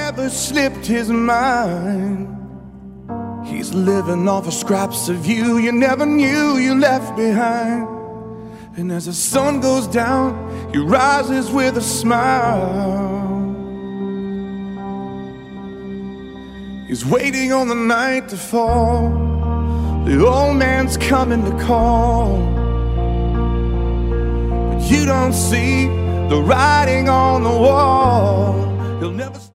never slipped his mind. He's living off of scraps of you never knew you left behind. And as the sun goes down, he rises with a smile. He's waiting on the night to fall. The old man's coming to call. But you don't see the writing on the wall. He'll never